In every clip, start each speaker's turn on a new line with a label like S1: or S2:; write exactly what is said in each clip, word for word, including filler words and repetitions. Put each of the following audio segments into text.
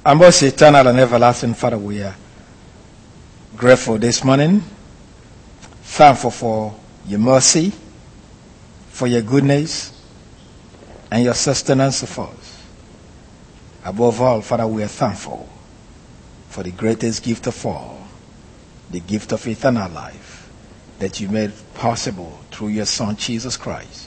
S1: Our most eternal and everlasting Father, we are grateful this morning, thankful for your mercy, for your goodness, and your sustenance of us. Above all, Father, we are thankful for the greatest gift of all, the gift of eternal life that you made possible through your Son, Jesus Christ,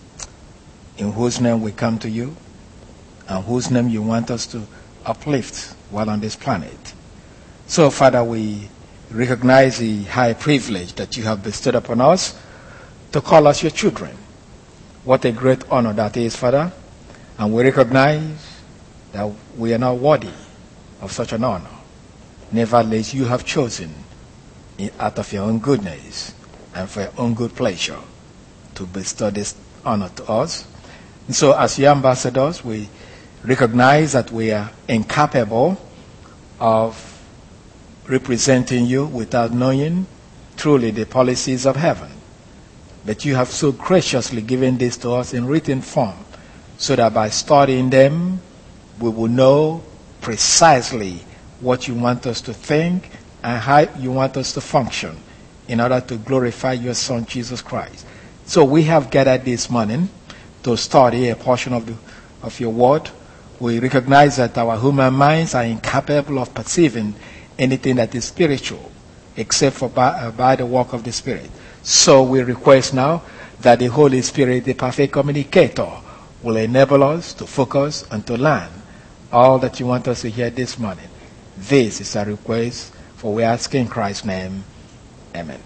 S1: in whose name we come to you, and whose name you want us to uplift while on this planet. So, Father, we recognize the high privilege that you have bestowed upon us to call us your children. What a great honor that is, Father. And we recognize that we are not worthy of such an honor. Nevertheless, you have chosen, out of your own goodness and for your own good pleasure, to bestow this honor to us. And so, as your ambassadors, we recognize that we are incapable of representing you without knowing truly the policies of heaven. But you have so graciously given this to us in written form, so that by studying them, we will know precisely what you want us to think and how you want us to function in order to glorify your Son, Jesus Christ. So we have gathered this morning to study a portion of, the, of your word. We recognize that our human minds are incapable of perceiving anything that is spiritual, except for by, uh, by the work of the Spirit. So we request now that the Holy Spirit, the perfect communicator, will enable us to focus and to learn all that you want us to hear this morning. This is our request, for we ask in Christ's name. Amen.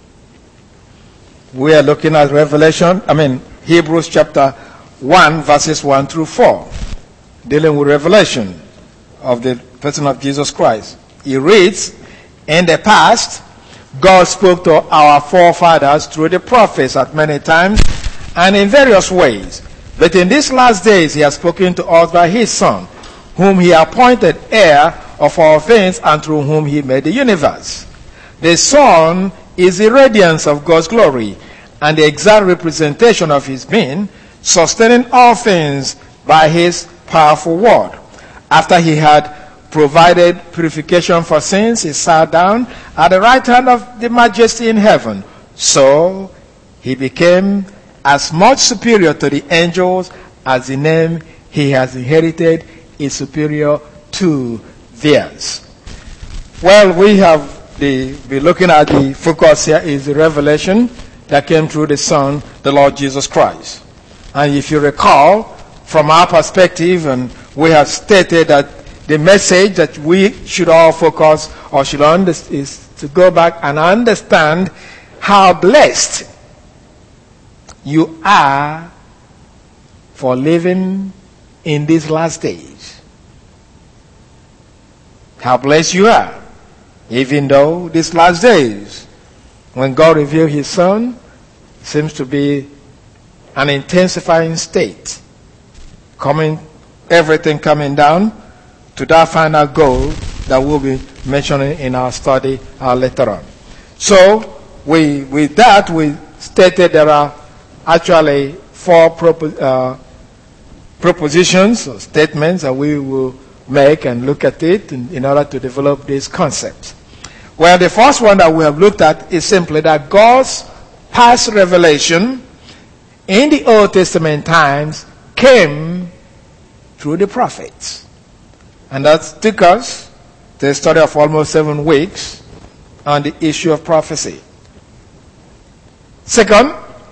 S1: We are looking at Revelation, I mean Hebrews chapter one, verses one through four. Dealing with revelation of the person of Jesus Christ. He reads, in the past, God spoke to our forefathers through the prophets at many times and in various ways. But in these last days, he has spoken to us by his Son, whom he appointed heir of all things and through whom he made the universe. The Son is the radiance of God's glory and the exact representation of his being, sustaining all things by his powerful word. After he had provided purification for sins, he sat down at the right hand of the Majesty in heaven. So he became as much superior to the angels as the name he has inherited is superior to theirs. Well, we have the, be looking at the focus here is the revelation that came through the Son, the Lord Jesus Christ. And if you recall, from our perspective, and we have stated that the message that we should all focus or should understand is to go back and understand how blessed you are for living in these last days. How blessed you are, even though these last days, when God revealed his Son, seems to be an intensifying state. Coming, everything coming down to that final goal that we'll be mentioning in our study uh, later on. So, we, with that, we stated there are actually four propo- uh, propositions or statements that we will make and look at it in, in order to develop these concepts. Well, the first one that we have looked at is simply that God's past revelation in the Old Testament times came through the prophets. And that took us to a study of almost seven weeks on the issue of prophecy. Second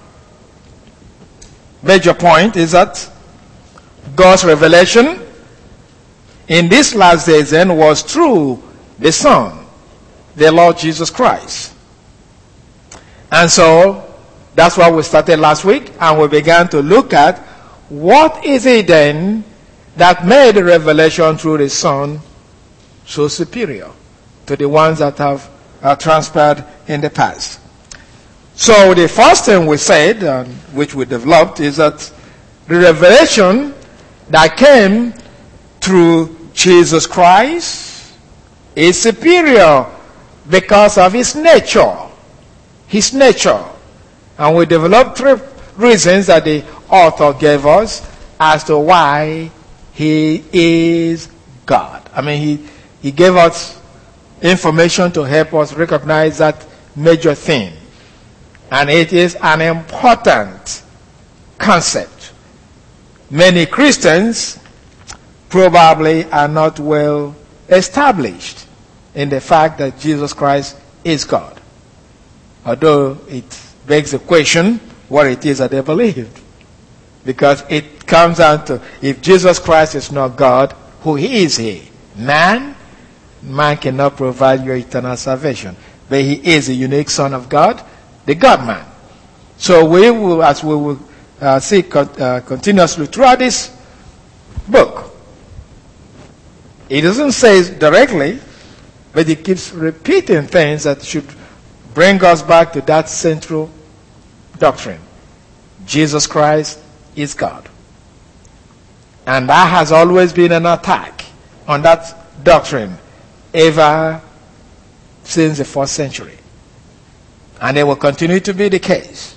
S1: major point is that God's revelation in these last days then was through the Son, the Lord Jesus Christ. And so that's why we started last week, and we began to look at what is it then that made the revelation through the Son so superior to the ones that have uh, transpired in the past. So the first thing we said, uh, which we developed, is that the revelation that came through Jesus Christ is superior because of his nature. His nature. And we developed three reasons that the author gave us as to why he is God. I mean, he, he gave us information to help us recognize that major thing. And it is an important concept. Many Christians probably are not well established in the fact that Jesus Christ is God. Although it begs the question what it is that they believed. Because it comes down to, if Jesus Christ is not God, who is he? Man? Man cannot provide your eternal salvation. But he is a unique Son of God, the God-man. So we will, as we will uh, see con- uh, continuously throughout this book, it doesn't say it directly, but it keeps repeating things that should bring us back to that central doctrine. Jesus Christ is God. And that has always been an attack on that doctrine ever since the first century. And it will continue to be the case.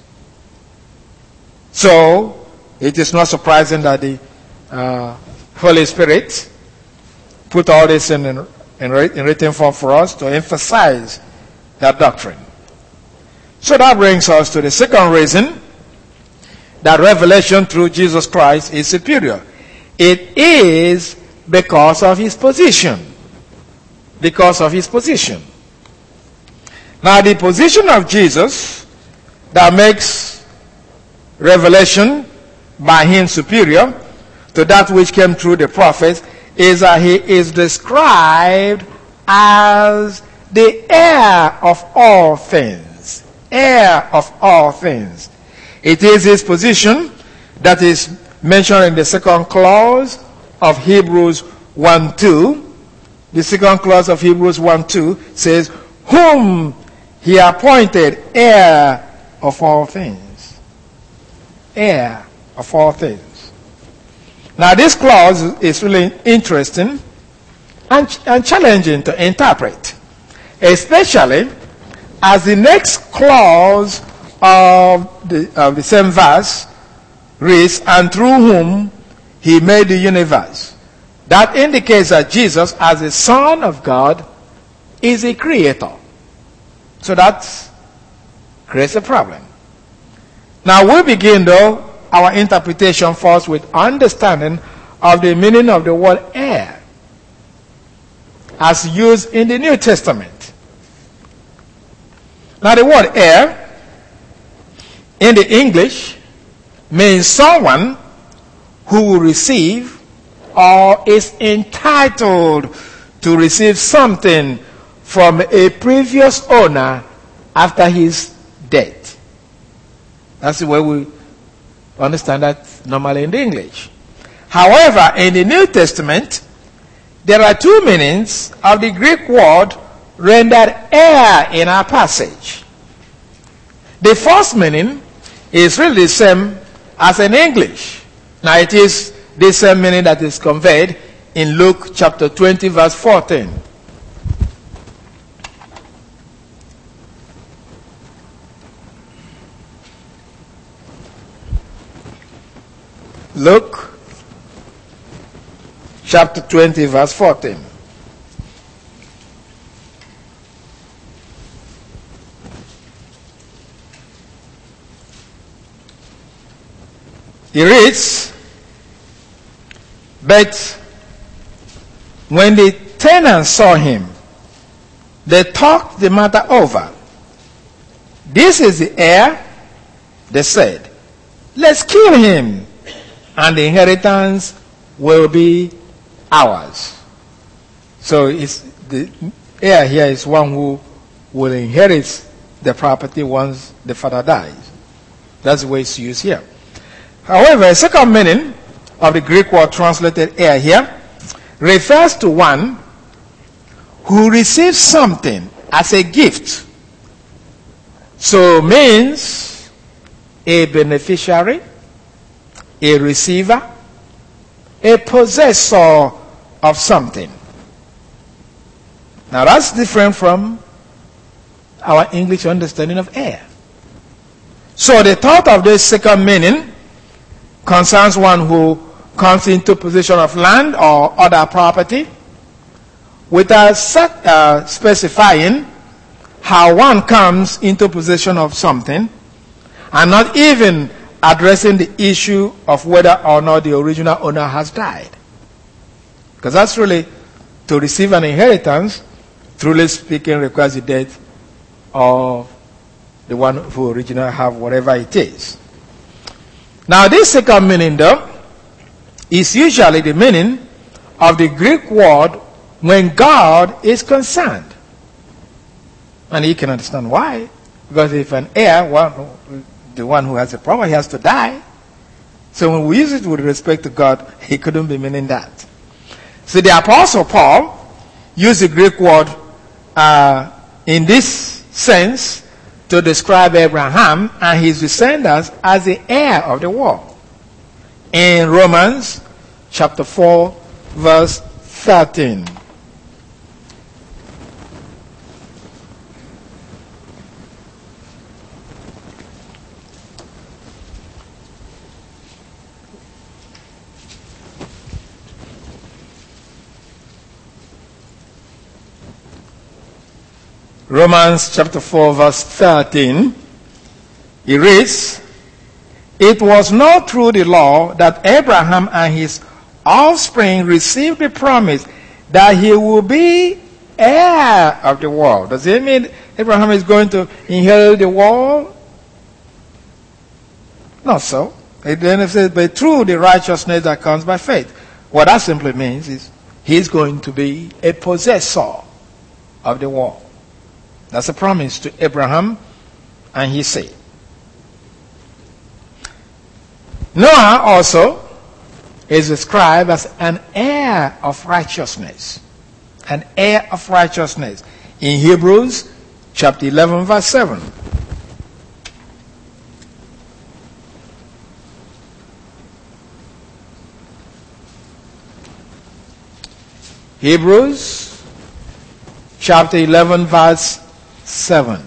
S1: So, it is not surprising that the uh, Holy Spirit put all this in, in, in written form for us to emphasize that doctrine. So that brings us to the second reason that revelation through Jesus Christ is superior. It is because of his position. Because of his position. Now, the position of Jesus that makes revelation by him superior to that which came through the prophets is that he is described as the heir of all things. Heir of all things. It is his position that is mentioned in the second clause of Hebrews one two. The second clause of Hebrews one two says, whom he appointed heir of all things. Heir of all things. Now this clause is really interesting and, and challenging to interpret, especially as the next clause of the, of the same verse reads, and through whom he made the universe. That indicates that Jesus, as the Son of God, is a creator. So that creates a problem. Now we begin, though, our interpretation first with understanding of the meaning of the word heir as used in the New Testament. Now the word heir in the English means someone who will receive or is entitled to receive something from a previous owner after his death. That's the way we understand that normally in the English. However, in the New Testament, there are two meanings of the Greek word rendered heir in our passage. The first meaning is really the same as in English. Now it is the same meaning that is conveyed in Luke chapter twenty verse fourteen. Luke chapter twenty verse fourteen. He reads, but when the tenants saw him, they talked the matter over. This is the heir, they said. Let's kill him, and the inheritance will be ours. So it's the heir here is one who will inherit the property once the father dies. That's the way it's used here. However, a second meaning of the Greek word translated heir here refers to one who receives something as a gift. So means a beneficiary, a receiver, a possessor of something. Now that's different from our English understanding of heir. So the thought of this second meaning concerns one who comes into possession of land or other property without uh, specifying how one comes into possession of something, and not even addressing the issue of whether or not the original owner has died. Because that's really, to receive an inheritance, truly speaking, requires the death of the one who originally have whatever it is. Now, this second meaning, though, is usually the meaning of the Greek word when God is concerned. And you can understand why. Because if an heir, one, the one who has a problem, he has to die. So when we use it with respect to God, he couldn't be meaning that. So the Apostle Paul used the Greek word uh, in this sense to describe Abraham and his descendants as the heir of the world. In Romans chapter four, verse thirteen. Romans chapter four, verse thirteen, it reads, "It was not through the law that Abraham and his offspring received the promise that he will be heir of the world." Does it mean Abraham is going to inherit the world? Not so. It then says, but through the righteousness that comes by faith. What that simply means is he's going to be a possessor of the world. That's a promise to Abraham and his seed. Noah also is described as an heir of righteousness. An heir of righteousness. In Hebrews chapter eleven, verse seven. Hebrews chapter eleven, verse seven.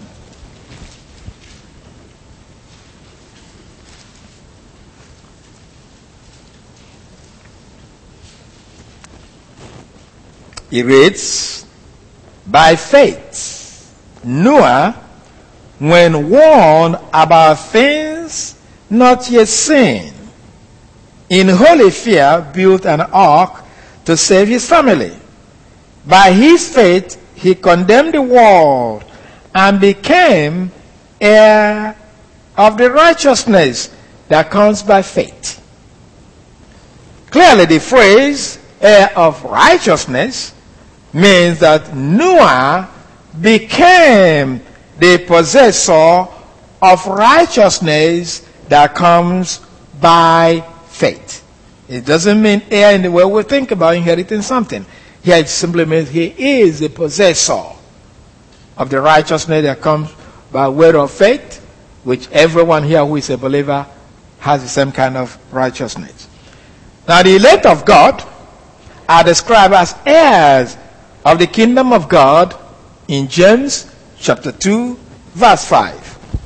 S1: It reads, "By faith, Noah, when warned about things not yet seen, in holy fear built an ark to save his family. By his faith, he condemned the world and became heir of the righteousness that comes by faith." Clearly, the phrase heir of righteousness means that Noah became the possessor of righteousness that comes by faith. It doesn't mean heir in the way we think about inheriting something. Here it simply means he is the possessor of the righteousness that comes by way of faith, which everyone here who is a believer has the same kind of righteousness. Now, the elect of God are described as heirs of the kingdom of God in James chapter two, verse five.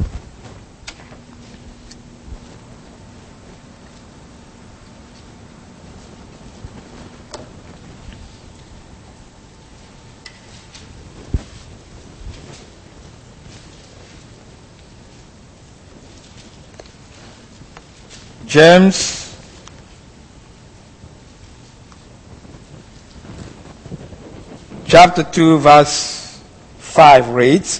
S1: James chapter two, verse five reads,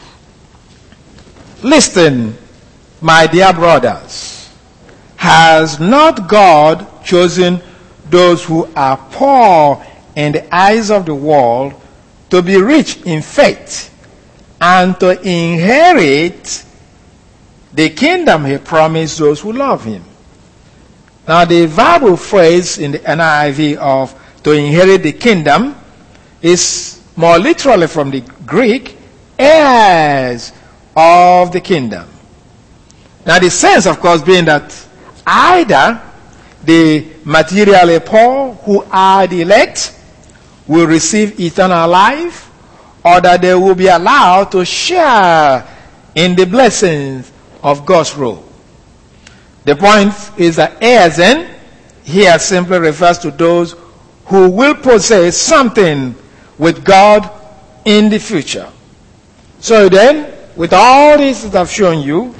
S1: "Listen, my dear brothers, has not God chosen those who are poor in the eyes of the world to be rich in faith and to inherit the kingdom he promised those who love him?" Now, the verbal phrase in the N I V of "to inherit the kingdom" is more literally from the Greek, heirs of the kingdom. Now, the sense, of course, being that either the materially poor who are the elect will receive eternal life, or that they will be allowed to share in the blessings of God's rule. The point is that heirs then here simply refers to those who will possess something with God in the future. So then, with all this that I've shown you,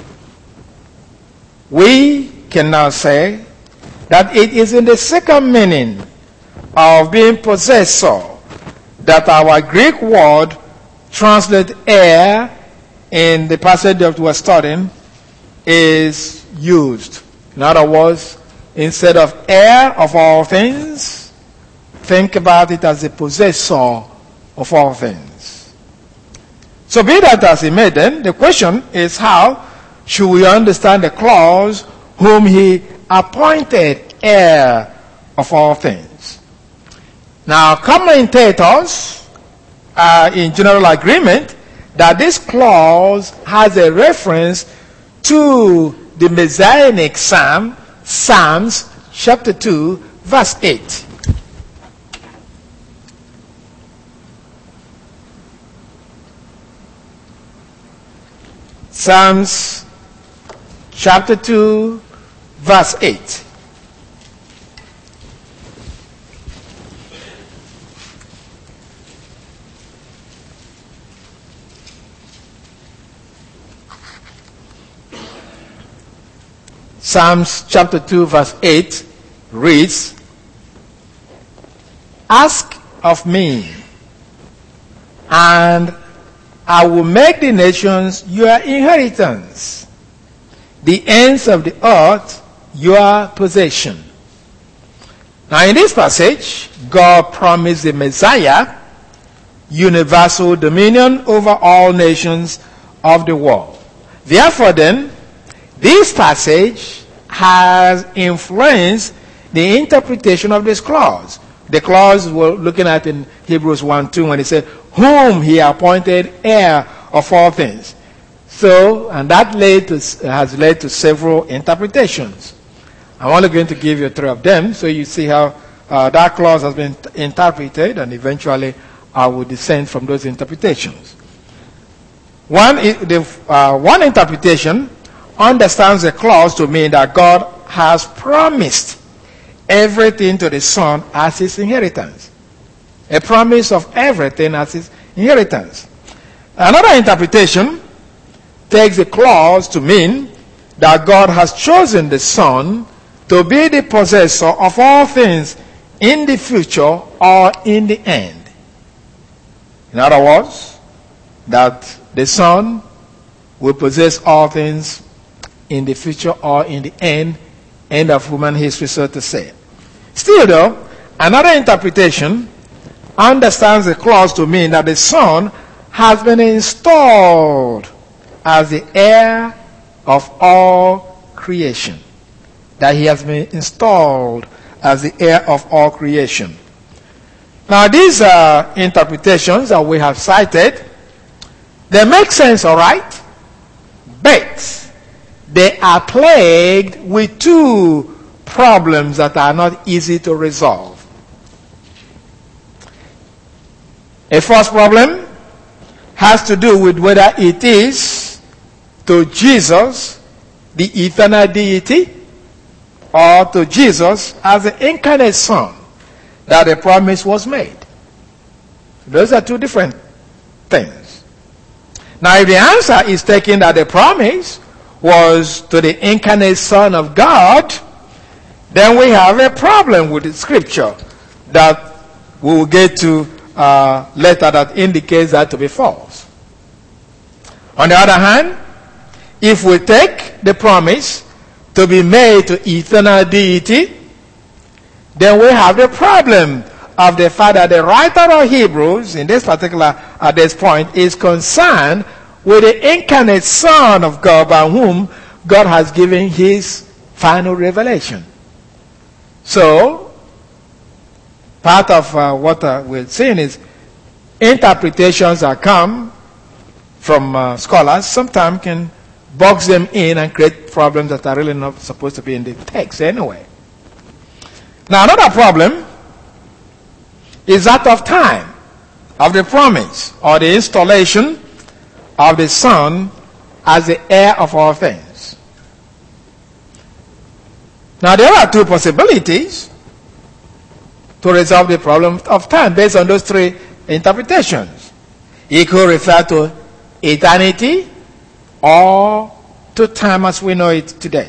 S1: we can now say that it is in the second meaning of being possessor that our Greek word translate heir in the passage that we're studying is used. In other words, instead of heir of all things, think about it as the possessor of all things. So be that as it may then, the question is how should we understand the clause whom he appointed heir of all things? Now, commentators are in general agreement that this clause has a reference to the Messianic Psalm, Psalms chapter two, verse eight. Psalms chapter two, verse eight. Psalms chapter two, verse eight reads, "Ask of me, and I will make the nations your inheritance, the ends of the earth your possession." Now in this passage, God promised the Messiah universal dominion over all nations of the world. Therefore then, this passage has influenced the interpretation of this clause. The clause we're looking at in Hebrews one two when it said, "Whom he appointed heir of all things." So, and that led to, has led to several interpretations. I'm only going to give you three of them so you see how uh, that clause has been interpreted, and eventually I will descend from those interpretations. One, the, uh, one interpretation understands the clause to mean that God has promised everything to the Son as his inheritance. A promise of everything as his inheritance. Another interpretation takes the clause to mean that God has chosen the Son to be the possessor of all things in the future or in the end. In other words, that the Son will possess all things in the future or in the end, end of human history, so to say. Still though, another interpretation understands the clause to mean that the Son has been installed as the heir of all creation. That he has been installed as the heir of all creation. Now these uh, interpretations that we have cited, they make sense, all right, but they are plagued with two problems that are not easy to resolve. A first problem has to do with whether it is to Jesus, the eternal deity, or to Jesus as the incarnate Son that the promise was made. Those are two different things. Now if the answer is taken that the promise was to the incarnate Son of God, then we have a problem with the scripture that we will get to uh, later that indicates that to be false. On the other hand, if we take the promise to be made to eternal deity, then we have the problem of the fact that the writer of Hebrews, in this particular, at this point, is concerned with the incarnate Son of God by whom God has given his final revelation. So, part of uh, what uh, we're seeing is interpretations that come from uh, scholars sometimes can box them in and create problems that are really not supposed to be in the text anyway. Now another problem is that of time, of the promise, or the installation of the Son as the heir of all things. Now there are two possibilities to resolve the problem of time based on those three interpretations. It could refer to eternity or to time as we know it today.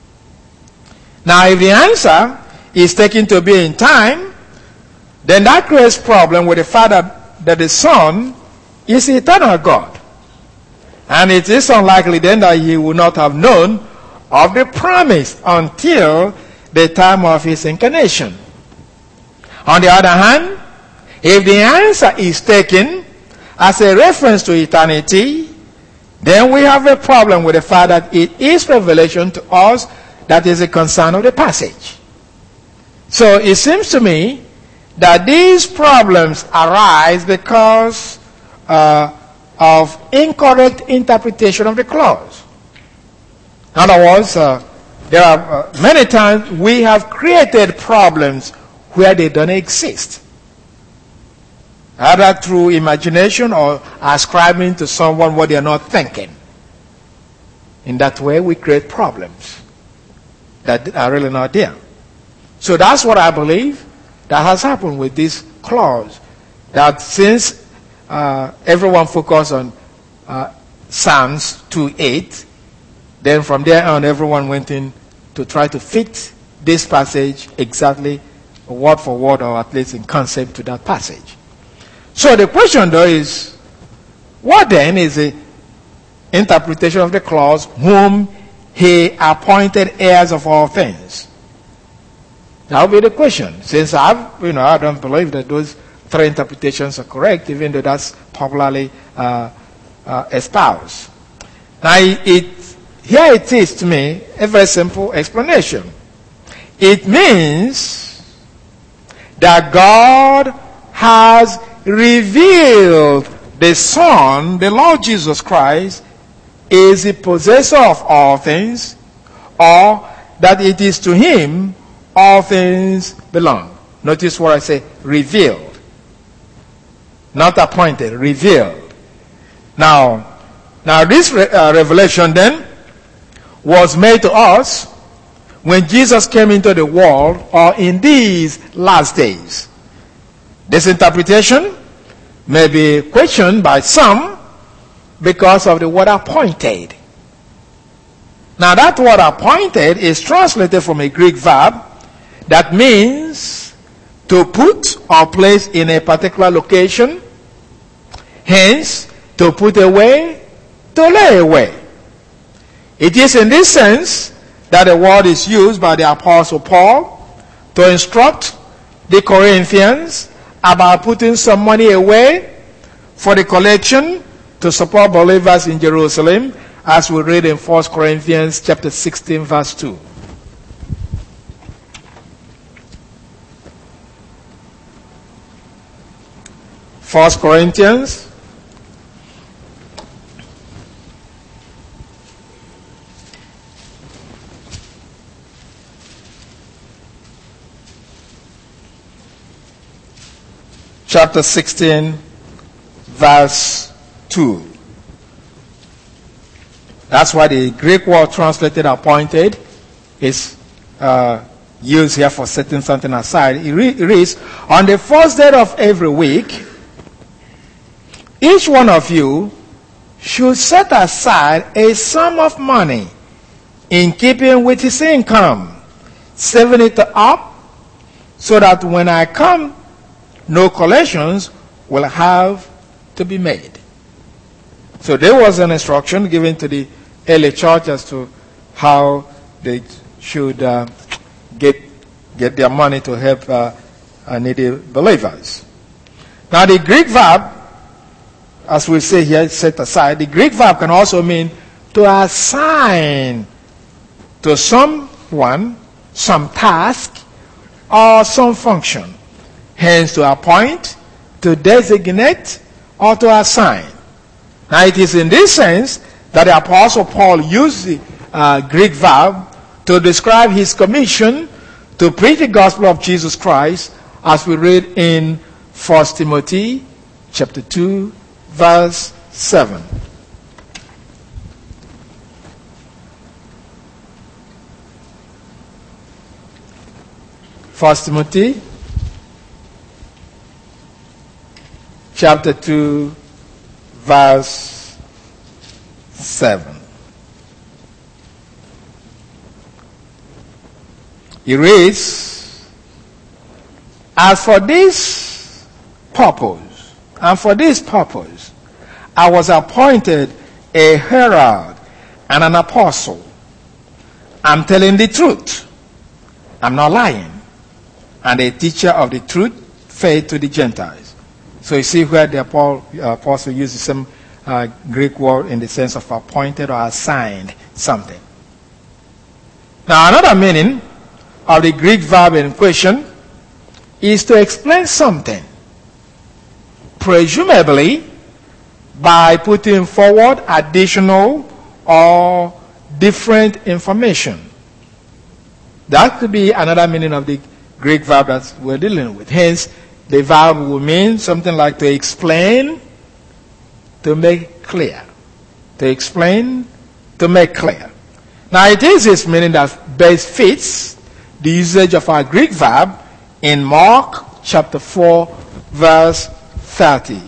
S1: Now, if the answer is taken to be in time, then that creates problem with the fact that, that the Son is eternal God. And it is unlikely then that he would not have known of the promise until the time of his incarnation. On the other hand, if the answer is taken as a reference to eternity, then we have a problem with the fact that it is revelation to us that is a concern of the passage. So it seems to me that these problems arise because uh, of incorrect interpretation of the clause. In other words, uh, there are uh, many times we have created problems where they don't exist, either through imagination or ascribing to someone what they are not thinking. In that way, we create problems that are really not there. So that's what I believe that has happened with this clause. That since uh, everyone focused on uh, Psalms two eight, then from there on everyone went in to try to fit this passage exactly word for word, or at least in concept, to that passage. So the question though is, what then is the interpretation of the clause, whom he appointed heirs of all things? That will be the question. Since I've, you know, I don't believe that those three interpretations are correct, even though that's popularly uh, uh, espoused. Now, it, here it is to me a very simple explanation. It means that God has revealed the Son, the Lord Jesus Christ, is the possessor of all things, or that it is to him all things belong. Notice what I say, revealed. Not appointed, revealed. Now, now this re- uh, revelation then was made to us when Jesus came into the world, or in these last days. This interpretation may be questioned by some because of the word appointed. Now that word appointed is translated from a Greek verb that means to put or place in a particular location, hence to put away, to lay away. It is in this sense that the word is used by the Apostle Paul to instruct the Corinthians about putting some money away for the collection to support believers in Jerusalem, as we read in First Corinthians chapter sixteen, verse two. First Corinthians chapter sixteen, verse two. That's why the Greek word translated appointed is uh, used here for setting something aside. It, re- it reads, on the first day of every week, each one of you should set aside a sum of money in keeping with his income, saving it up so that when I come, no collections will have to be made. So there was an instruction given to the early church as to how they should uh, get get their money to help uh, uh, needy believers. Now the Greek verb, as we say here, set aside, the Greek verb can also mean to assign to someone some task or some function. Hence, to appoint, to designate, or to assign. Now, it is in this sense that the Apostle Paul used the uh, Greek verb to describe his commission to preach the gospel of Jesus Christ, as we read in First Timothy chapter two, verse seven. First Timothy chapter two, verse seven. He reads, "As for this purpose, and for this purpose, I was appointed a herald and an apostle. I'm telling the truth. I'm not lying. And a teacher of the truth, faith to the Gentiles." So you see where the apostle uses the same uh, Greek word in the sense of appointed or assigned something. Now another meaning of the Greek verb in question is to explain something, presumably by putting forward additional or different information. That could be another meaning of the Greek verb that we're dealing with. Hence, the verb will mean something like to explain, to make clear. To explain, to make clear. Now, it is this meaning that best fits the usage of our Greek verb in Mark chapter four, verse thirty.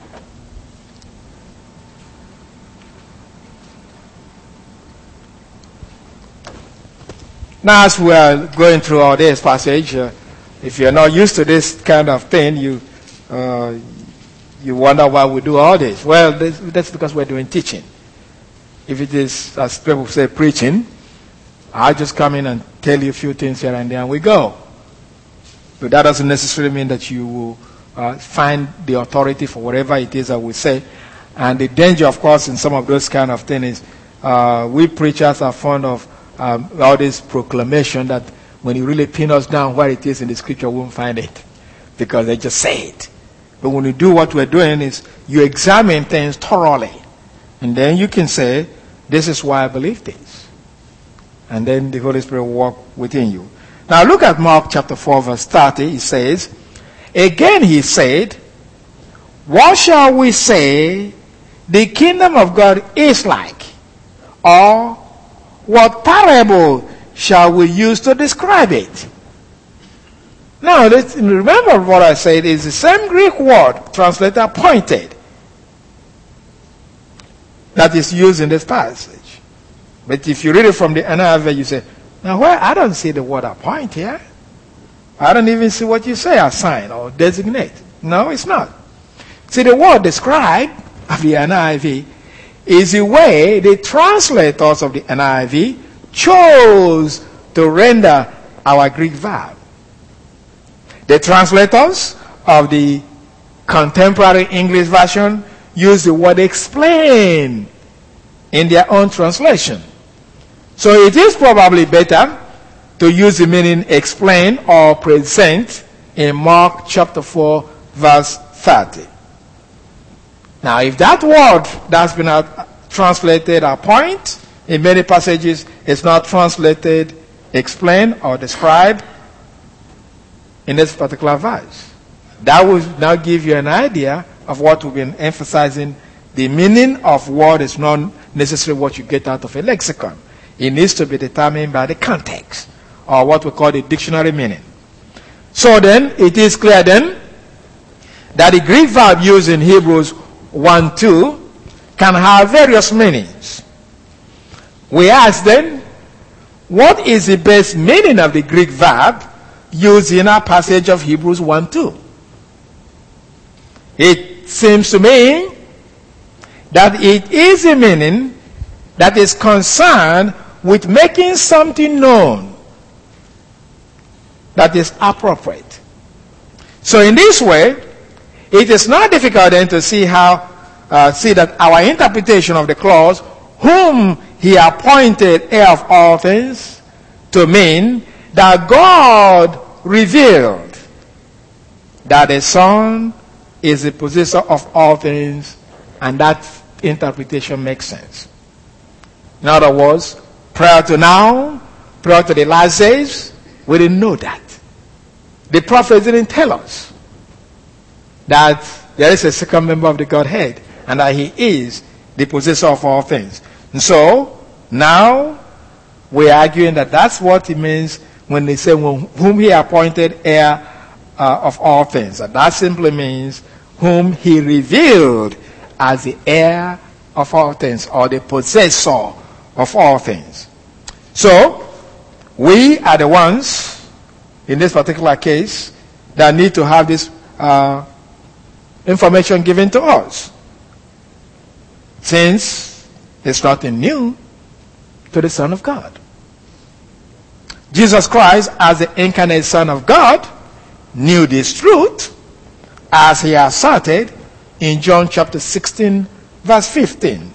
S1: Now, as we are going through all this passage, uh, if you're not used to this kind of thing, you uh, you wonder why we do all this. Well, this, that's because we're doing teaching. If it is, as people say, preaching, I just come in and tell you a few things here and there and we go. But that doesn't necessarily mean that you will uh, find the authority for whatever it is that we say. And the danger, of course, in some of those kind of things is uh, we preachers are fond of um, all this proclamation that when you really pin us down where it is in the scripture, we won't find it because they just say it. But when you do what we're doing is you examine things thoroughly. And then you can say, this is why I believe this. And then the Holy Spirit will work within you. Now look at Mark chapter four, verse thirty. He says, "Again he said, what shall we say the kingdom of God is like? Or what parable shall we use to describe it?" Now let's remember what I said is the same Greek word translated appointed that is used in this passage. But if you read it from the N I V, you say, now where I don't see the word appoint here. I don't even see what you say assign or designate. No, it's not. See, the word describe of the N I V is the way the translators of the N I V chose to render our Greek verb. The translators of the contemporary English version use the word explain in their own translation. So it is probably better to use the meaning explain or present in Mark chapter four, verse thirty. Now, if that word that's been translated appoint in many passages is not translated explain or describe in this particular verse, that will now give you an idea of what we've been emphasizing. The meaning of word is not necessarily what you get out of a lexicon. It needs to be determined by the context, or what we call the dictionary meaning. So then, it is clear then that the Greek verb used in Hebrews one two can have various meanings. We ask then, what is the best meaning of the Greek verb used in our passage of Hebrews one two? It seems to me that it is a meaning that is concerned with making something known that is appropriate. So in this way, it is not difficult then to see how, uh, see that our interpretation of the clause, whom he appointed heir of all things, to mean that God revealed that the Son is the possessor of all things, and that interpretation makes sense. In other words, prior to now, prior to the last days, we didn't know that. The prophets didn't tell us that there is a second member of the Godhead and that he is the possessor of all things. And so, now, we're arguing that that's what it means when they say whom he appointed heir uh, of all things. And that simply means whom he revealed as the heir of all things, or the possessor of all things. So, we are the ones, in this particular case, that need to have this uh, information given to us. Since it's nothing new to the Son of God. Jesus Christ, as the incarnate Son of God, knew this truth, as he asserted in John chapter sixteen, verse fifteen.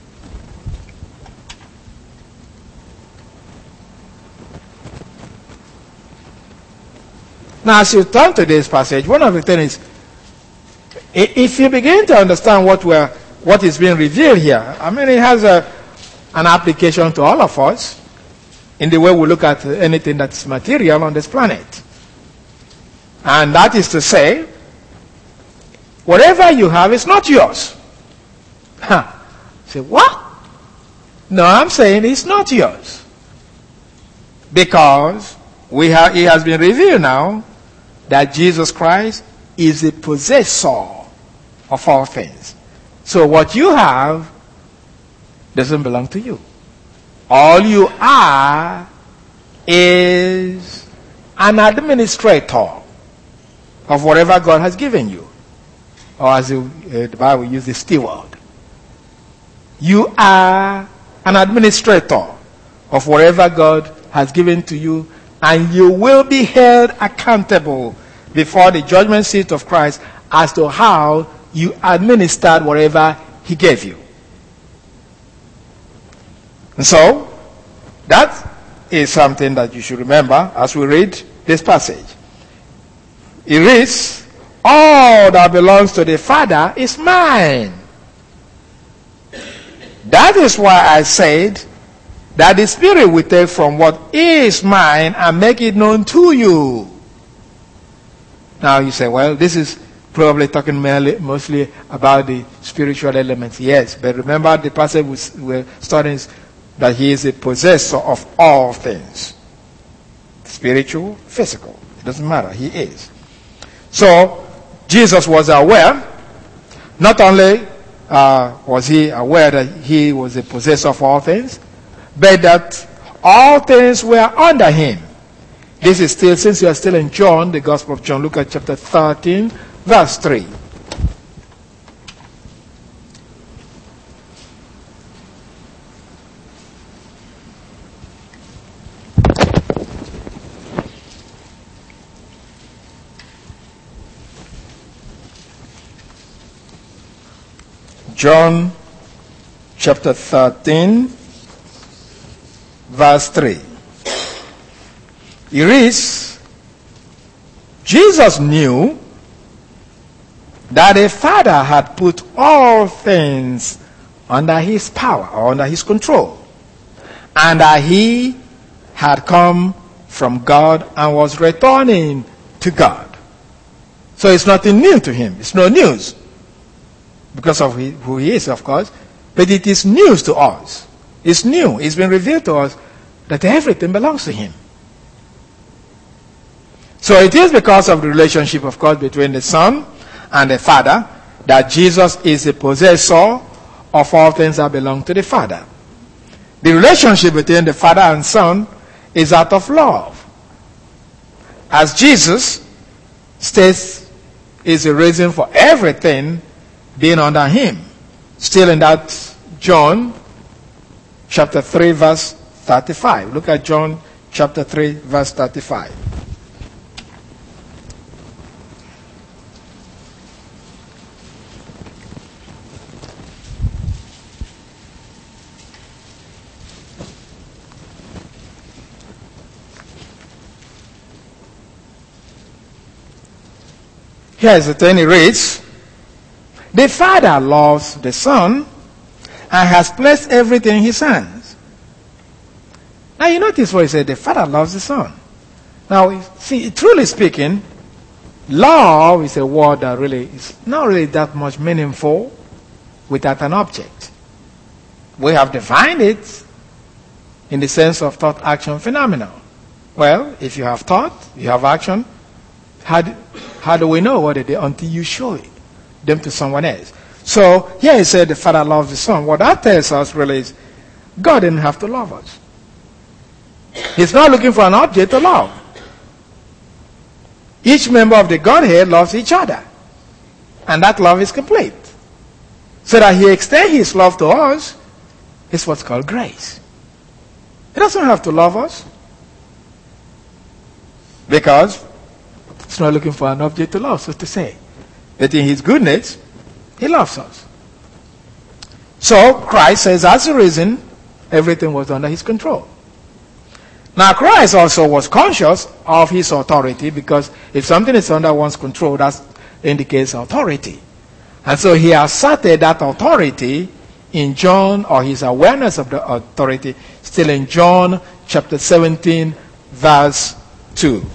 S1: Now, as you turn to this passage, one of the things is, if you begin to understand what we're, what is being revealed here, I mean, it has a, an application to all of us in the way we look at anything that's material on this planet. And that is to say, whatever you have is not yours. Huh. Say, what? No, I'm saying it's not yours. Because we have, it has been revealed now that Jesus Christ is the possessor of all things. So what you have doesn't belong to you. All you are is an administrator of whatever God has given you. Or as the, uh, the Bible uses, the steward. You are an administrator of whatever God has given to you, and you will be held accountable before the judgment seat of Christ as to how you administered whatever he gave you. And so, that is something that you should remember as we read this passage. It reads, all that belongs to the Father is mine. That is why I said that the Spirit will take from what is mine and make it known to you. Now you say, well, this is probably talking mainly, mostly about the spiritual elements. Yes, but remember the passage we're studying is that he is a possessor of all things. Spiritual, physical. It doesn't matter. He is. So, Jesus was aware, not only uh, was he aware that he was a possessor of all things, but that all things were under him. This is still, since you are still in John, the Gospel of John, look at chapter thirteen, verse three. John chapter thirteen, verse three. It reads, Jesus knew that the Father had put all things under his power, or under his control, and that he had come from God and was returning to God. So it's nothing new to him. It's no news. Because of who he is, of course. But it is news to us. It's new. It's been revealed to us that everything belongs to him. So it is because of the relationship, of course, between the Son and the Father that Jesus is the possessor of all things that belong to the Father. The relationship between the Father and Son is out of love. As Jesus states is the reason for everything being under him. Still in that John chapter three verse thirty-five. Look at John chapter three verse thirty-five. Here's the thing, it reads, the Father loves the Son and has placed everything in his hands. Now you notice what he said, the Father loves the Son. Now, see, truly speaking, love is a word that really is not really that much meaningful without an object. We have defined it in the sense of thought, action, phenomenon. Well, if you have thought, you have action, how do, how do we know what it is until you show it? them to someone else. So here he said the Father loves the Son. What that tells us really is God didn't have to love us. He's not looking for an object to love. Each member of the Godhead loves each other. And that love is complete. So that he extends his love to us is what's called grace. He doesn't have to love us. Because he's not looking for an object to love, so to say. But in his goodness, he loves us. So Christ says that's the reason everything was under his control. Now Christ also was conscious of his authority, because if something is under one's control, that indicates authority. And so he asserted that authority in John, or his awareness of the authority, still in John chapter seventeen, verse two.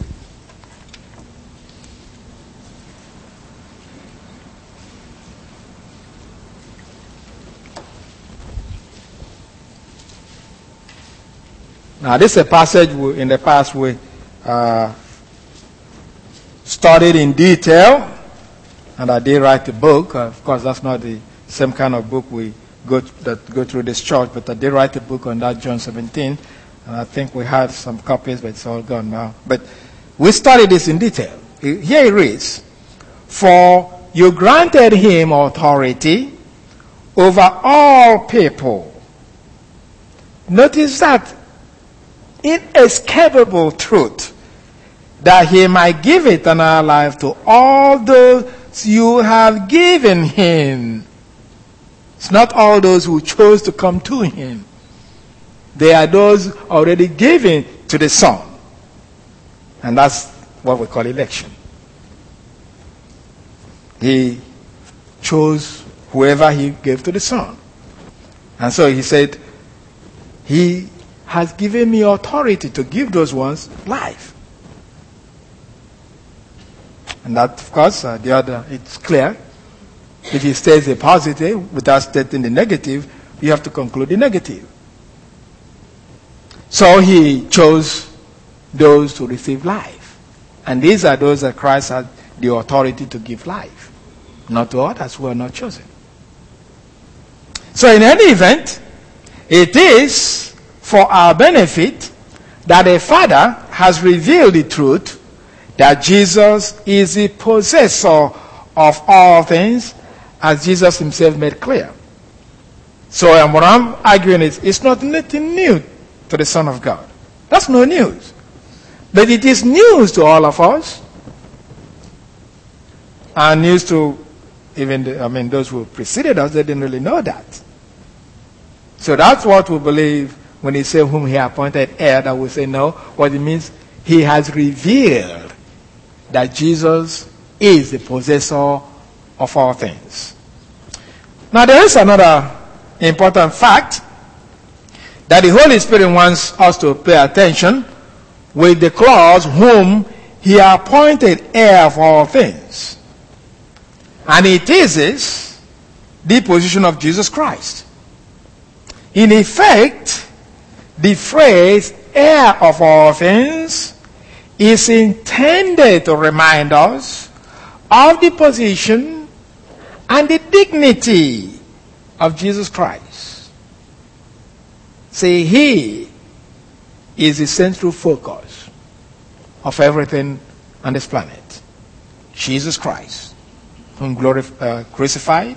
S1: Now, this is a passage we, in the past we uh, studied in detail, and I did write a book. Uh, of course, that's not the same kind of book we go th- that go through this church, but I did write a book on that, John seventeen, and I think we had some copies, but it's all gone now. But we studied this in detail. Here it reads, "For you granted him authority over all people." Notice that inescapable truth, that he might give eternal life to all those you have given him. It's not all those who chose to come to him. They are those already given to the Son. And that's what we call election. He chose whoever he gave to the Son. And so he said, he has given me authority to give those ones life. And that, of course, uh, the other, it's clear. If he states the positive without stating the negative, you have to conclude the negative. So he chose those to receive life. And these are those that Christ had the authority to give life. Not to others who are not chosen. So in any event, it is for our benefit that a Father has revealed the truth that Jesus is the possessor of all things, as Jesus himself made clear. So um, what I'm arguing is, it's not anything new to the Son of God. That's no news. But it is news to all of us, and news to even the, I mean those who preceded us. They didn't really know that. So that's what we believe when he said whom he appointed heir. That we say no. What it means, he has revealed that Jesus is the possessor of all things. Now there is another important fact that the Holy Spirit wants us to pay attention with the clause whom he appointed heir of all things. And it is the position of Jesus Christ. In effect, the phrase heir of all things is intended to remind us of the position and the dignity of Jesus Christ. See, he is the central focus of everything on this planet. Jesus Christ, whom glorif- uh, crucified,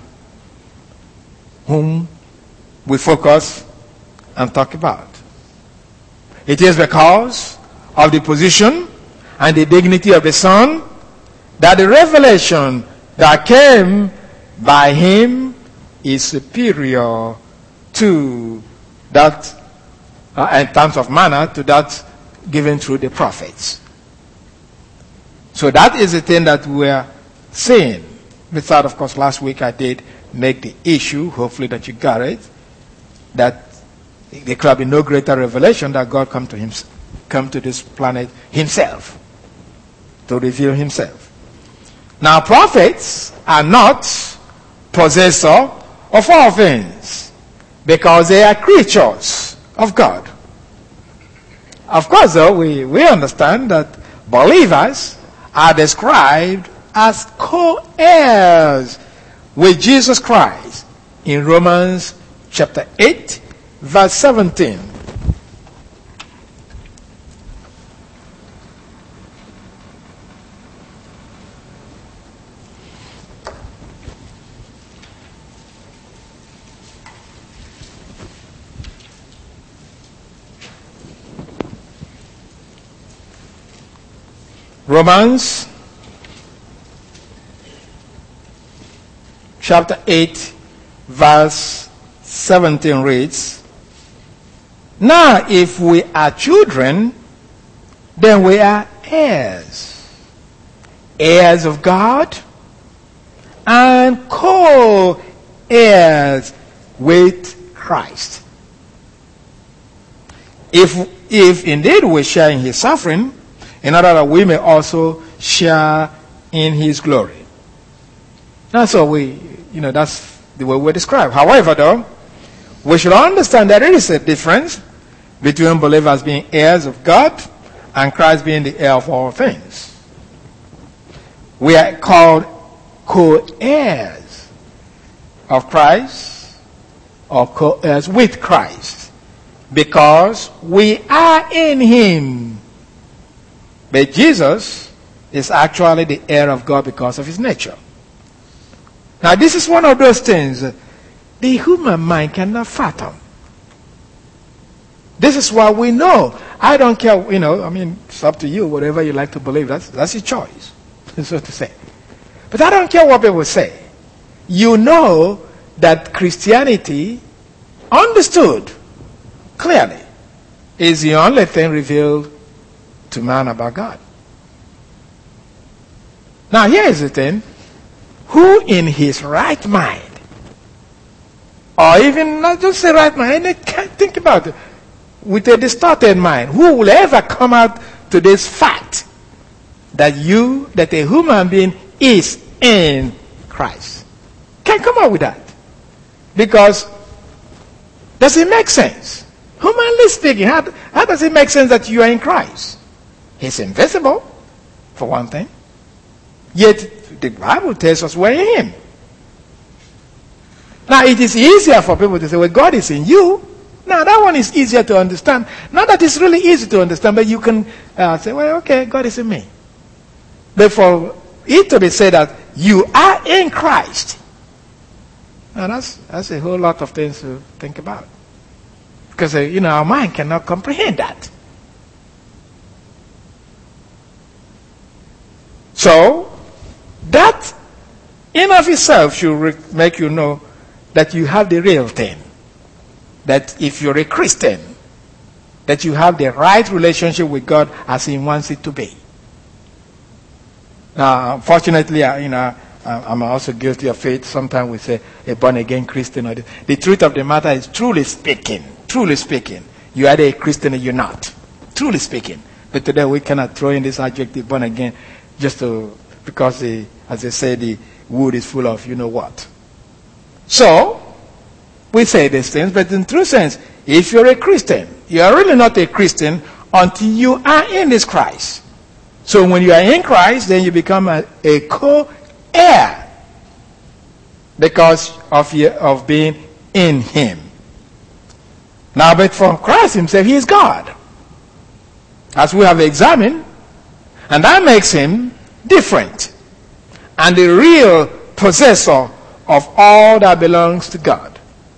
S1: whom we focus and talk about. It is because of the position and the dignity of the Son that the revelation that came by him is superior to that, uh, in terms of manner, to that given through the prophets. So that is the thing that we are saying. Besides, of course, last week I did make the issue, hopefully that you got it, that there could be no greater revelation that God come to him, come to this planet himself, to reveal himself. Now, prophets are not possessor of all things, because they are creatures of God. Of course, though, we, we understand that believers are described as co-heirs with Jesus Christ in Romans chapter eight, verse seventeen. Romans chapter eight, verse seventeen reads, "Now if we are children, then we are heirs, heirs of God, and co-heirs with Christ. If, if indeed we share in his suffering, in order that we may also share in his glory." That's what we, you know, that's the way we describe. However, though, we should understand that there is a difference between believers being heirs of God and Christ being the heir of all things. We are called co-heirs of Christ or co-heirs with Christ because we are in him. But Jesus is actually the heir of God because of his nature. Now, this is one of those things the human mind cannot fathom. This is why we know. I don't care, you know, I mean, it's up to you, whatever you like to believe. That's, that's your choice, so to say. But I don't care what people say. You know that Christianity, understood clearly, is the only thing revealed to man about God. Now here is the thing. Who in his right mind, or even not just say right mind, and can't think about it, with a distorted mind, who will ever come out to this fact that you, that a human being is in Christ? Can't come out with that. Because does it make sense? Humanly speaking, how, how does it make sense that you are in Christ? He's invisible, for one thing. Yet, the Bible tells us we're in him. Now, it is easier for people to say, well, God is in you. Now, that one is easier to understand. Not that it's really easy to understand, but you can uh, say, well, okay, God is in me. But for it to be said that you are in Christ, now that's, that's a whole lot of things to think about. Because, uh, you know, our mind cannot comprehend that. So, that in of itself should re- make you know that you have the real thing. That if you're a Christian, that you have the right relationship with God as he wants it to be. Now, unfortunately, I, you know, I'm also guilty of it. Sometimes we say a born-again Christian. Or the, the truth of the matter is, truly speaking, truly speaking, you are either a Christian or you're not. Truly speaking. But today we cannot throw in this adjective, born again, just to, because, the, as they say, the wood is full of you know what. So, we say these things, but in true sense, if you're a Christian, you are really not a Christian until you are in this Christ. So when you are in Christ, then you become a, a co-heir because of, your, of being in him. Now, but for Christ himself, he is God. As we have examined, and that makes him different and the real possessor of all that belongs to God.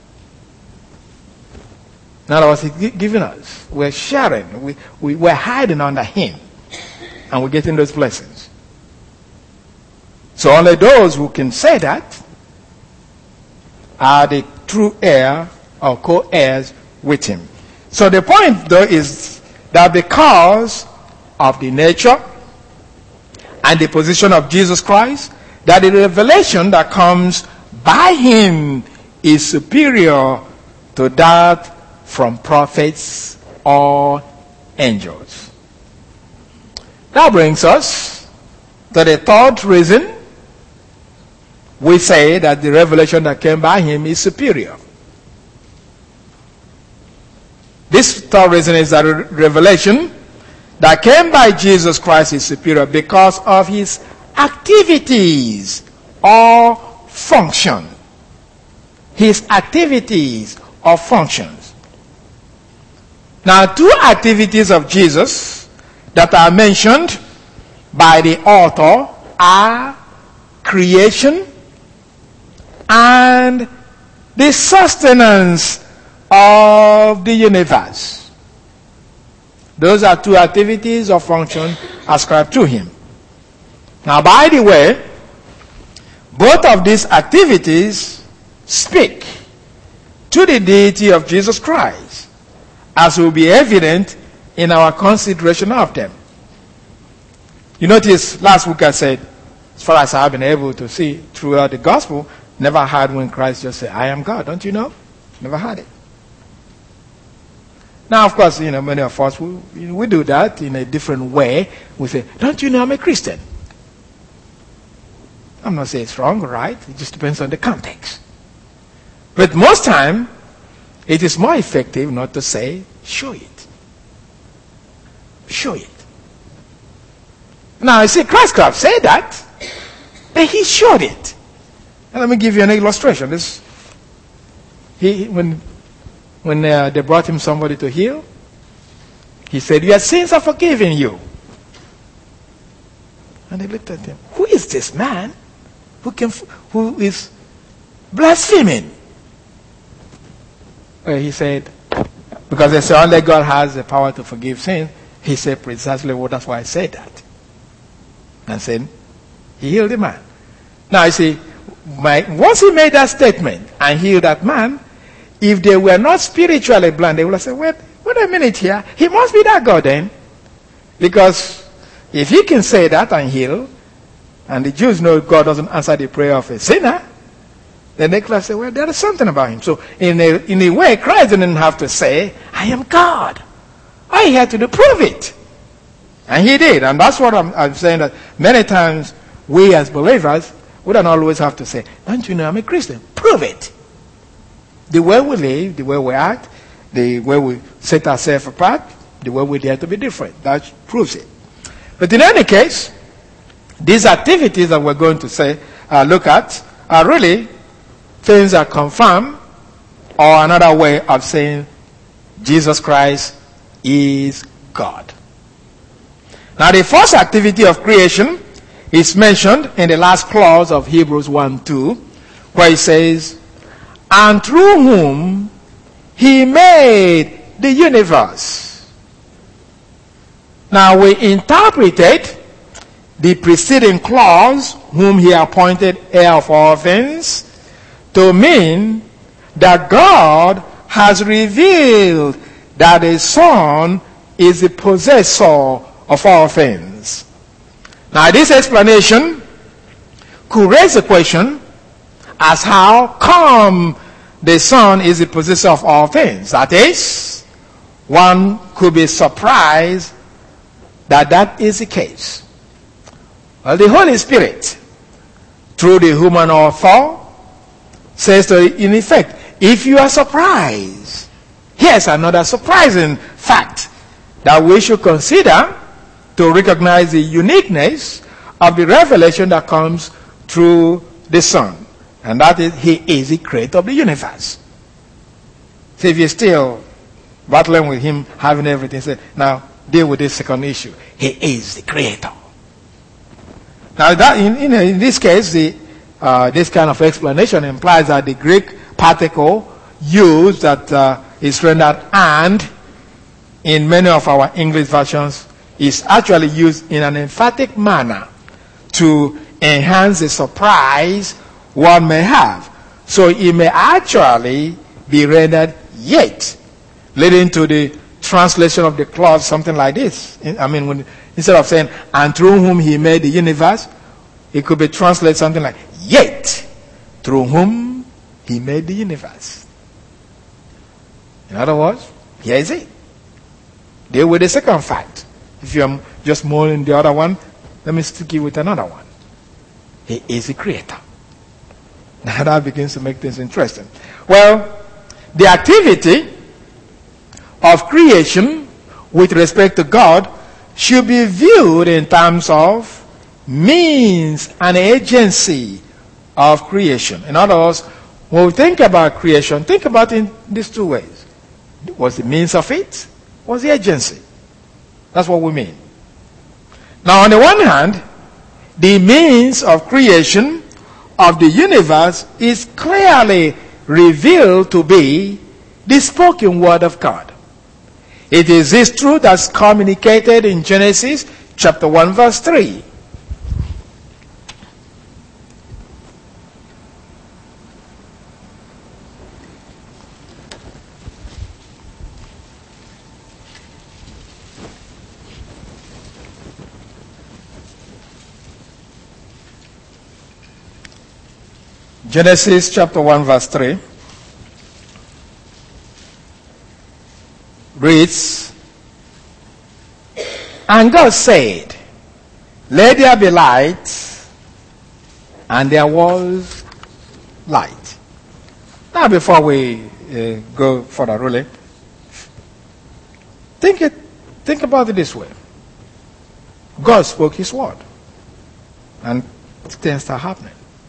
S1: In other words, he's giving us. We're sharing. We, we, we're hiding under him. And we're getting those blessings. So only those who can say that are the true heir or co-heirs with him. So the point, though, is that because of the nature and the position of Jesus Christ, that the revelation that comes by him is superior to that from prophets or angels. That brings us to the third reason we say that the revelation that came by him is superior. This third reason is that the revelation that came by Jesus Christ is superior because of his activities or function. His activities or functions. Now, two activities of Jesus that are mentioned by the author are creation and the sustenance of the universe. Those are two activities or functions ascribed to him. Now, by the way, both of these activities speak to the deity of Jesus Christ, as will be evident in our consideration of them. You notice last week I said, as far as I've been able to see throughout the gospel, never heard when Christ just said, I am God. Don't you know? Never heard it. Now, of course, you know, many of us, we, we do that in a different way. We say, don't you know I'm a Christian? I'm not saying it's wrong or right. It just depends on the context. But most time, it is more effective not to say, show it. Show it. Now, you see, Christ could have said that, but he showed it. And let me give you an illustration. This, he, when when uh, they brought him somebody to heal, he said, your sins are forgiven you. And they looked at him. Who is this man who can, who is blaspheming? Well, he said, because they say only God has the power to forgive sin. He said precisely, well, that's why I said that. And said, he healed the man. Now you see, my, once he made that statement and healed that man, if they were not spiritually blind, they would have said, wait, wait a minute here. He must be that God then. Because if he can say that and heal, and the Jews know God doesn't answer the prayer of a sinner, then they could have said, well, there is something about him. So in a, in a way, Christ didn't have to say, I am God. All he had to do, prove it. And he did. And that's what I'm, I'm saying, that many times we as believers, we don't always have to say, don't you know I'm a Christian? Prove it. The way we live, the way we act, the way we set ourselves apart, the way we dare to be different. That proves it. But in any case, these activities that we're going to say, uh, look at, are really things that confirm, or another way of saying Jesus Christ is God. Now, the first activity of creation is mentioned in the last clause of Hebrews one two, where it says, and through whom he made the universe. Now, we interpreted the preceding clause, whom he appointed heir of all things, to mean that God has revealed that the Son is the possessor of all things. Now, this explanation could raise the question as how come the Son is the possessor of all things. That is, one could be surprised that that is the case. Well, the Holy Spirit, through the human author, says to in effect, if you are surprised, here's another surprising fact that we should consider to recognize the uniqueness of the revelation that comes through the Son. And that is, he is the creator of the universe. So if you're still battling with him having everything, say, now deal with this second issue. He is the creator. Now that in, in, in this case, the, uh, this kind of explanation implies that the Greek particle used that uh, is rendered and in many of our English versions is actually used in an emphatic manner to enhance the surprise one may have. So it may actually be rendered yet, leading to the translation of the clause something like this. I mean, when, instead of saying, and through whom he made the universe, it could be translated something like, yet, through whom he made the universe. In other words, here is it. Deal with the second fact. If you're just mulling the other one, let me stick you with another one. He is the creator. Now that begins to make things interesting. Well, the activity of creation with respect to God should be viewed in terms of means and agency of creation. In other words, when we think about creation, think about it in these two ways. Was the means of it? Was the agency? That's what we mean. Now, on the one hand, the means of creation of the universe is clearly revealed to be the spoken word of God. It is this truth that's communicated in Genesis chapter one verse three. Genesis chapter one verse three reads, "And God said, let there be light, and there was light." Now before we uh, go further, really, think, it, think about it this way. God spoke his word, and things start happening.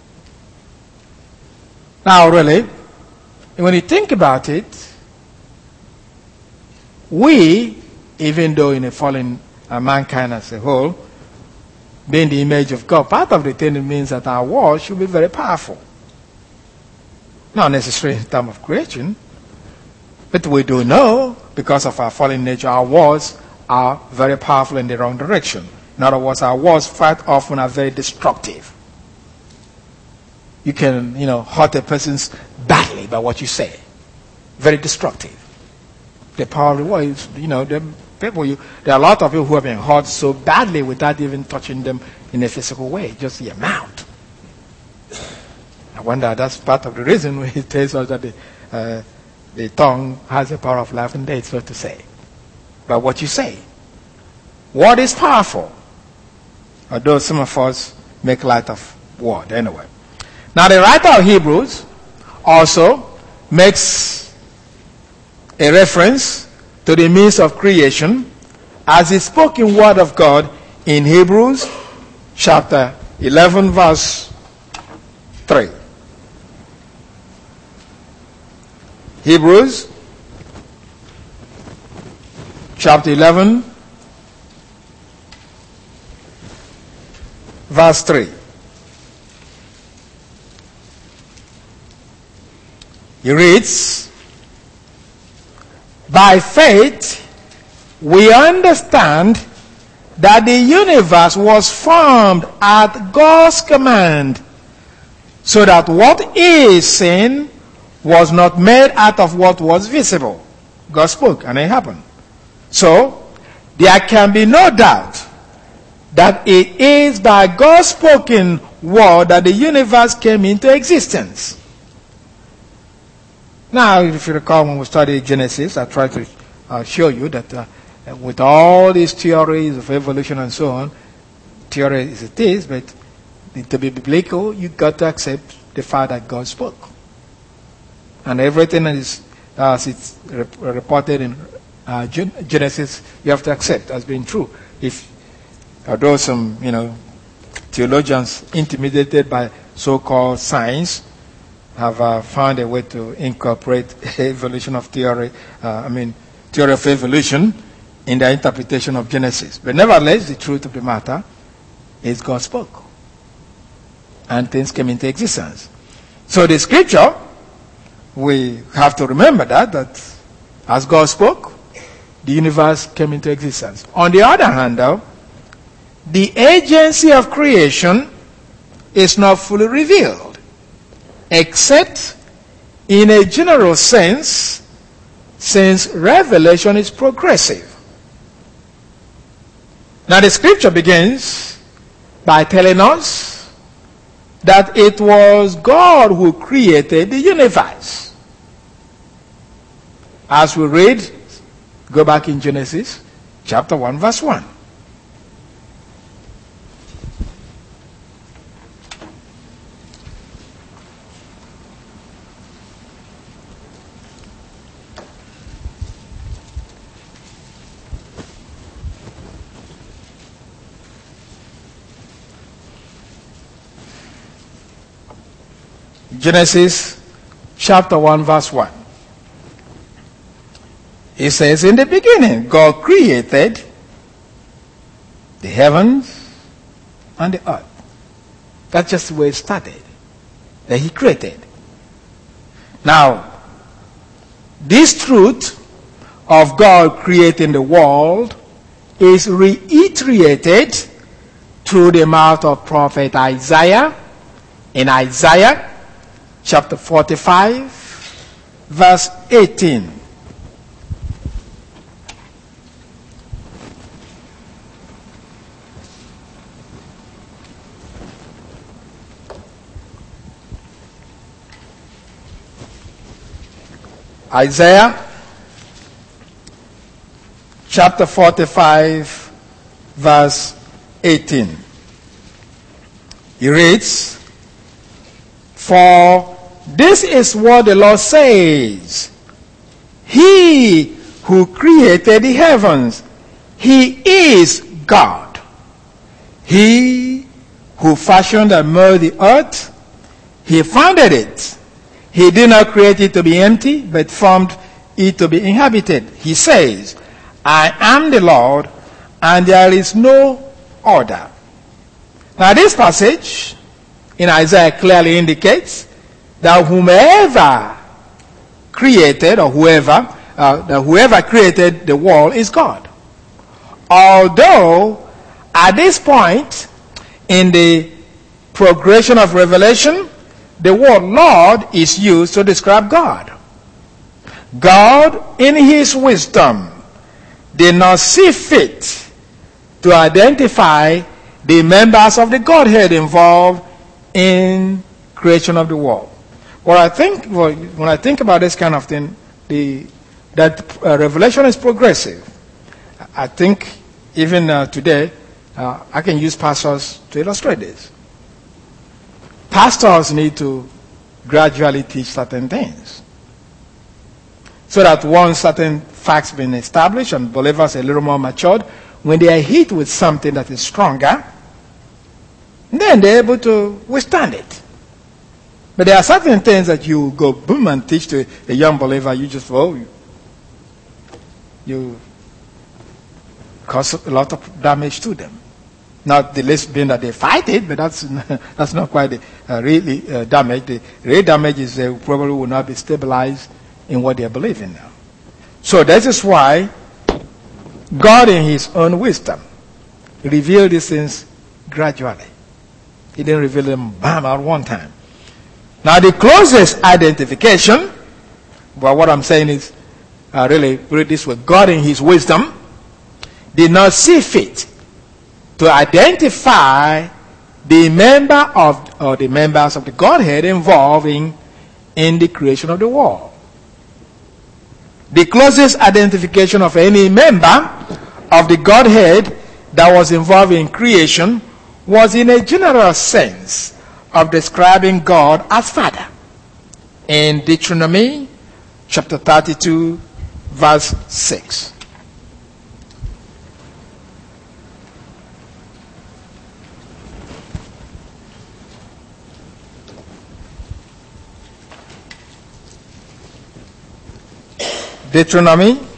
S1: Now, really, when you think about it, we, even though in a fallen uh, mankind as a whole, being the image of God, part of the thing it means that our words should be very powerful. Not necessarily in terms of creation, but we do know, because of our fallen nature, our words are very powerful in the wrong direction. In other words, our words quite often are very destructive. You can, you know, hurt a person's badly by what you say. Very destructive. The power of the word is, you know, the people you, there are a lot of people who have been hurt so badly without even touching them in a physical way, just the amount. I wonder that's part of the reason when he tells us that the, uh, the tongue has the power of life and death, so to say. But what you say, word is powerful. Although some of us make light of word anyway. Now the writer of Hebrews also makes a reference to the means of creation as the spoken word of God in Hebrews chapter eleven verse three. Hebrews chapter eleven verse three. He reads, "By faith we understand that the universe was formed at God's command, so that what is seen was not made out of what was visible." God spoke and it happened. So, there can be no doubt that it is by God's spoken word that the universe came into existence. Now, if you recall when we studied Genesis, I tried to uh, show you that uh, with all these theories of evolution and so on, theory as it is, but to be biblical, you've got to accept the fact that God spoke. And everything that is, as it's re- reported in uh, Genesis, you have to accept as being true. If, although some, you know, theologians intimidated by so-called science have uh, found a way to incorporate evolution of theory, uh, I mean, theory of evolution in their interpretation of Genesis. But nevertheless, the truth of the matter is God spoke. And things came into existence. So the scripture, we have to remember that, that as God spoke, the universe came into existence. On the other hand, though, the agency of creation is not fully revealed, except in a general sense, since revelation is progressive. Now the scripture begins by telling us that it was God who created the universe. As we read, go back in Genesis chapter one verse one. Genesis chapter one, verse one. It says, in the beginning, God created the heavens and the earth. That's just where it started. That he created. Now, this truth of God creating the world is reiterated through the mouth of prophet Isaiah in Isaiah chapter forty-five, verse eighteen. Isaiah chapter forty-five, verse eighteen. He reads, for this is what the Lord says, he who created the heavens, he is God. He who fashioned and made the earth, he founded it. He did not create it to be empty, but formed it to be inhabited. He says, I am the Lord, and there is no other. Now this passage in Isaiah clearly indicates that whomever created, or whoever, uh, that whoever created the world is God. Although, at this point in the progression of Revelation, the word Lord is used to describe God. God, in his wisdom, did not see fit to identify the members of the Godhead involved in creation of the world. Well, I think well, when I think about this kind of thing, the that uh, Revelation is progressive. I think even uh, today, uh, I can use pastors to illustrate this. Pastors need to gradually teach certain things, so that once certain facts been established and believers are a little more matured, when they are hit with something that is stronger, then they're able to withstand it. But there are certain things that you go boom and teach to a young believer, you just, oh, you, you cause a lot of damage to them. Not the least being that they fight it, but that's that's not quite the, uh, really uh, damage. The real damage is they probably will not be stabilized in what they are believing now. So that is why God in his own wisdom revealed these things gradually. He didn't reveal them bam at one time. Now the closest identification, but what I'm saying is, uh, really put it this way, God in his wisdom did not see fit to identify the member of, or the members of the Godhead involving in the creation of the world. The closest identification of any member of the Godhead that was involved in creation was in a general sense of describing God as Father. In Deuteronomy chapter thirty-two, verse six. Deuteronomy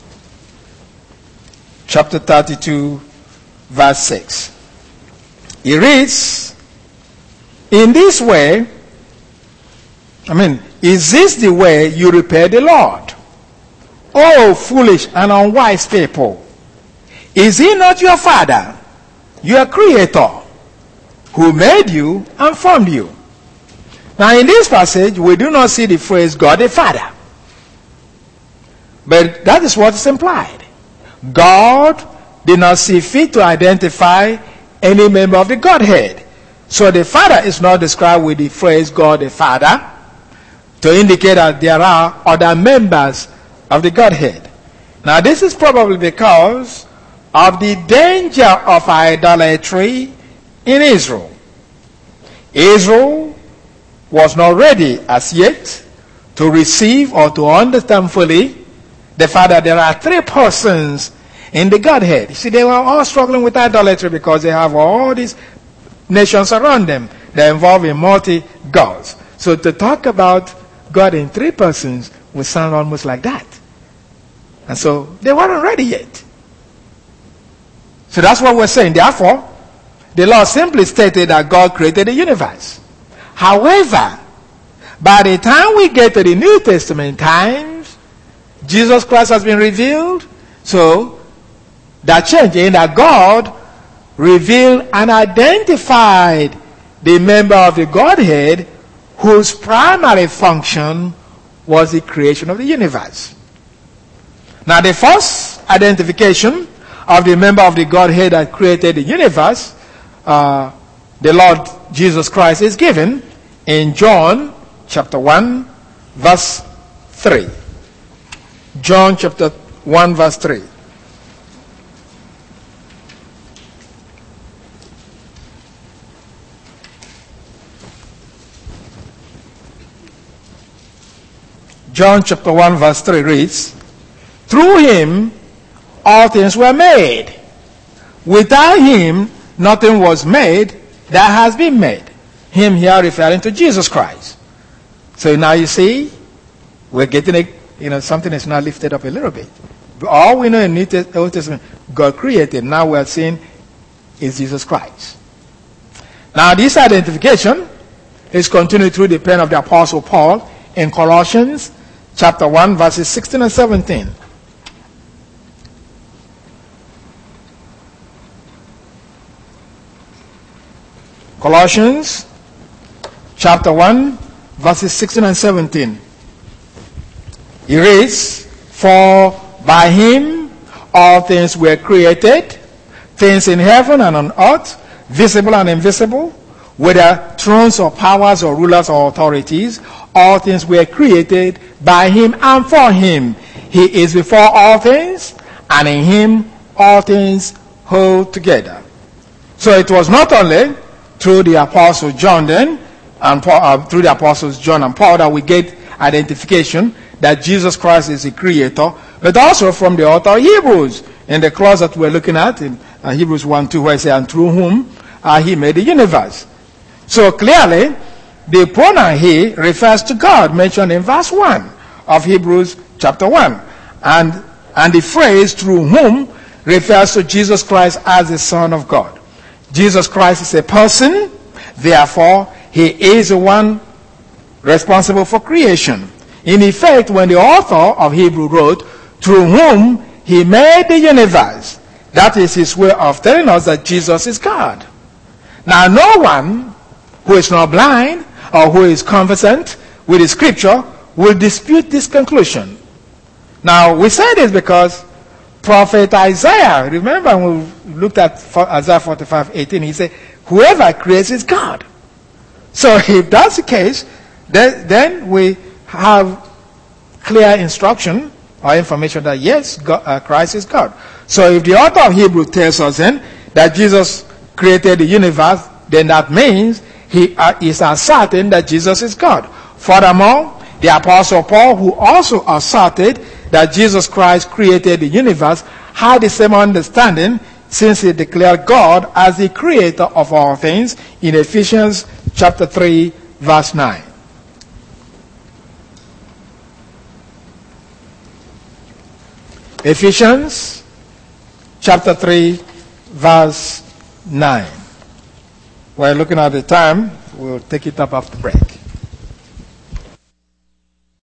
S1: chapter thirty-two, verse six. It reads, in this way, I mean, is this the way you repay the Lord? Oh, foolish and unwise people. Is he not your Father, your Creator, who made you and formed you? Now in this passage, we do not see the phrase God the Father. But that is what is implied. God did not see fit to identify any member of the Godhead. So the Father is not described with the phrase God the Father to indicate that there are other members of the Godhead. Now this is probably because of the danger of idolatry in Israel. Israel was not ready as yet to receive or to understand fully the fact that there are three persons in the Godhead. You see, they were all struggling with idolatry because they have all these nations around them. They're involved in multi-gods. So to talk about God in three persons would sound almost like that. And so they weren't ready yet. So that's what we're saying. Therefore, the Lord simply stated that God created the universe. However, by the time we get to the New Testament times, Jesus Christ has been revealed. So that changed in that God revealed and identified the member of the Godhead whose primary function was the creation of the universe. Now, the first identification of the member of the Godhead that created the universe, uh, the Lord Jesus Christ, is given in John chapter one, verse three. John chapter one, verse three. John chapter one, verse three reads, "Through him all things were made. Without him nothing was made that has been made." Him here referring to Jesus Christ. So now you see, we're getting a, you know, something is now lifted up a little bit. But all we know in the Old Testament, God created. Now we're seeing is Jesus Christ. Now this identification is continued through the pen of the Apostle Paul in Colossians chapter one, verses sixteen and seventeen. Colossians chapter one, verses sixteen and seventeen. He reads, "For by him all things were created, things in heaven and on earth, visible and invisible, whether thrones or powers or rulers or authorities, all things were created by him and for him. He is before all things, and in him all things hold together." So it was not only through the Apostle John then, and Paul, uh, through the Apostles John and Paul that we get identification that Jesus Christ is the creator, but also from the author of Hebrews, in the clause that we're looking at in uh, Hebrews one two, where it says, "And through whom uh, he made the universe." So clearly, the pronoun he refers to God, mentioned in verse one of Hebrews chapter one. And, and the phrase "through whom" refers to Jesus Christ as the Son of God. Jesus Christ is a person, therefore he is the one responsible for creation. In effect, when the author of Hebrew wrote, "Through whom he made the universe," that is his way of telling us that Jesus is God. Now, no one who is not blind or who is conversant with the scripture will dispute this conclusion. Now, we say this because Prophet Isaiah, remember when we looked at Isaiah forty-five eighteen, he said, "Whoever creates is God." So if that's the case, then, then we have clear instruction or information that yes, God, uh, Christ is God. So if the author of Hebrew tells us then that Jesus created the universe, then that means he uh, is asserting that Jesus is God. Furthermore, the Apostle Paul, who also asserted that Jesus Christ created the universe, had the same understanding, since he declared God as the creator of all things in Ephesians chapter three, verse nine. Ephesians chapter three, verse nine. We're looking at the time. We'll take it up after break.